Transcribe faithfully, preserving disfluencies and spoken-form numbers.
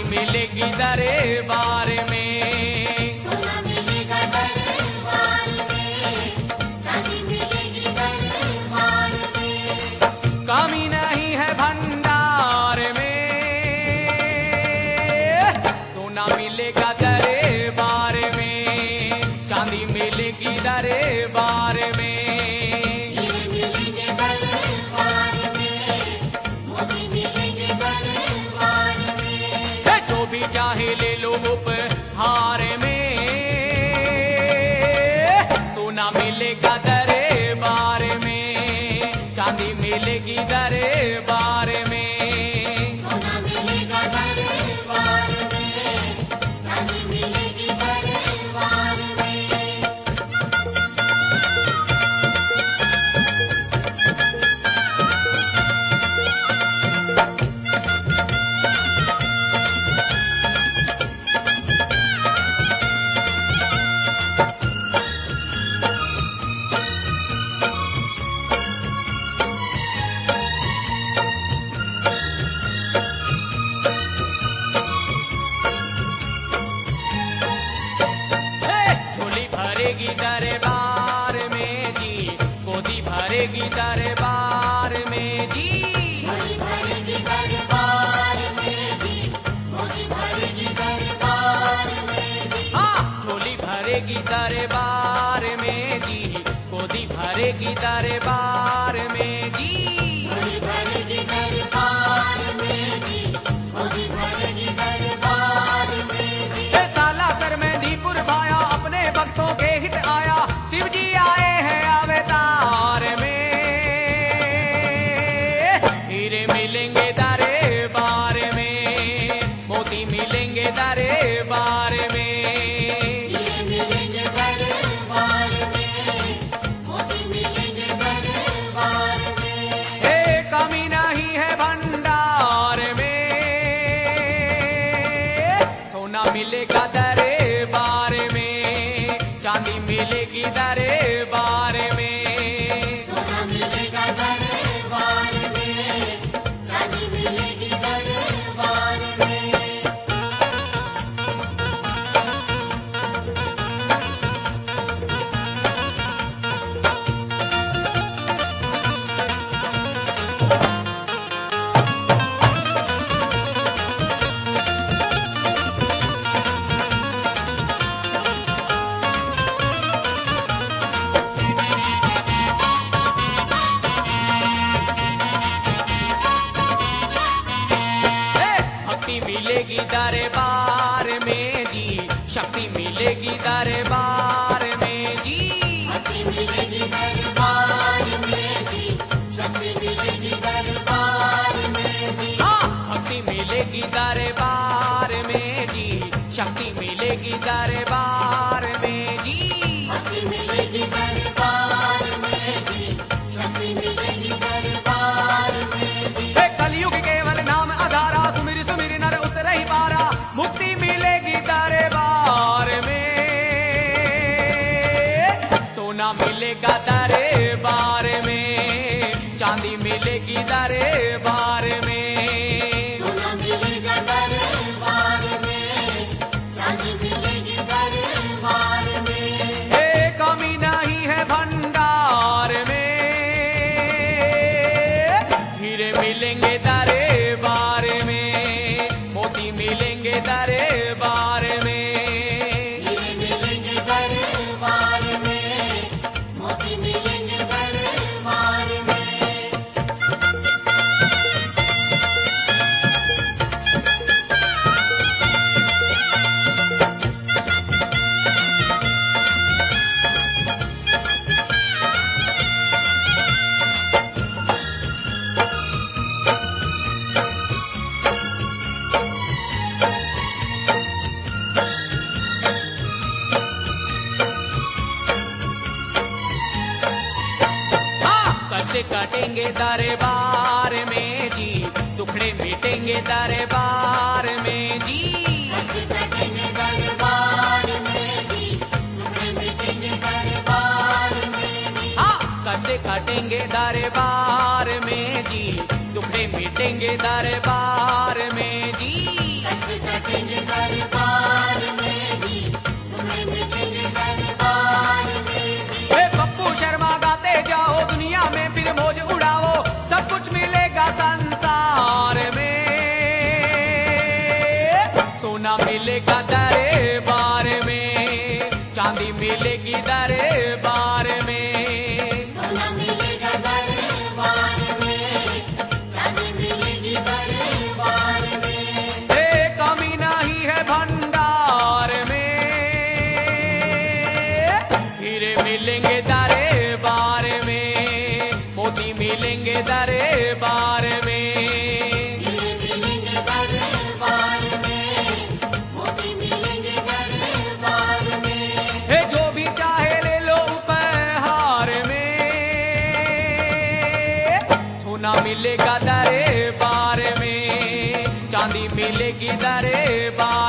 मिलेगी दरबार में। सोना मिलेगा दरबार में, चांदी मिलेगी दरबार में। कमी नहीं है भंडार में, सोना मिलेगा दरबार में, चांदी मिलेगी दरबार में। हीरे मिलेंगे दरबार में, मोती मिलेंगे दरबार में। है जो भी चाहे ले लो उपहार में, सोना मिलेगा दरबार में, चांदी मिलेगी दरबार में। सोना मिलेगा दरबार में, चांदी मिलेगी दरबार में। हे, झोली भरेगी दरबार में जी, गोदी भरेगी दरबार में जी। झोली भरेगी दरबार में जी, मोती भरेगी दरबार में जी। हाँ, झोली भरेगी दरबार में जी, गोदी भरेगी दरबार में जी। झोली भरेगी दरबार में जी, मोती भरेगी दरबार में जी। हे साला सर में दीपुर भाया, अपने भक्तों के हित आया, शिव जी आए हैं अवतार में। हीरे मिलेंगे दरबार में, मोती मिलेंगे दरबार में। हीरे मिलेंगे दरबार में, मोती मिलेंगे दरबार में। हे कमी नहीं है भंडार में, सोना मिलेगा दरबार में, चांदी मिलेगी दरबार में। सोना मिलेगा दरबार में, चांदी मिलेगी दरबार में। हे, भक्ति मिलेगी दरबार में जी, शक्ति मिलेगी दरबार में जी। भक्ति मिलेगी दरबार में जी, शक्ति मिलेगी दरबार में जी। हाँ, भक्ति मिलेगी दरबार में जी, शक्ति मिलेगी दरबार में जी। भक्ति मिलेगी दरबार में जी, शक्ति मिलेगी दरबार में जी। हे, कलयुग केवल नाम आधारा, सुमिर सुमिर नर उतर ही पारा, मुक्ति मिलेगी दरबार में। सोना मिलेगा दरबार में, चांदी मिलेगी दरबार में। सोना मिलेगा दरबार में, चांदी मिलेगी दरबार में। हे कमी नहीं है भंडार में, हीरे मिलेंगे दरबार में, मोती मिलेंगे दरबार में। हीरे मिलेंगे दरबार में, मोती मिलेंगे दरबार में। कष्ट कटेंगे दरबार में जी, दुखड़े मिटेंगे दरबार में जी। कष्ट कटेंगे दरबार में जी, दुखड़े मिटेंगे दरबार में जी। हाँ, कष्ट कटेंगे दरबार में जी, दुखड़े मिटेंगे दरबार में जी। कष्ट कटेंगे दरबार में जी, दुखड़े मिटेंगे दरबार में जी। हे पप्पू शर्मा गाते जाओ, दुनिया में फिर मौज उड़ाओ, सब कुछ मिलेगा संसार में। सोना मिलेगा दरबार में, चांदी मिलेगी दरबार में। सोना मिलेगा दरबार में, चांदी मिलेगी दरबार में। हे कमी नहीं है भंडार में, हीरे मिलेंगे दरबार में, मोती मिलेंगे दरबार में। हीरे मिलेंगे दरबार में, मोती मिलेंगे दरबार में। हे जो भी चाहे ले लो उपहार में, सोना मिलेगा दरबार में, चांदी मिलेगी दरबार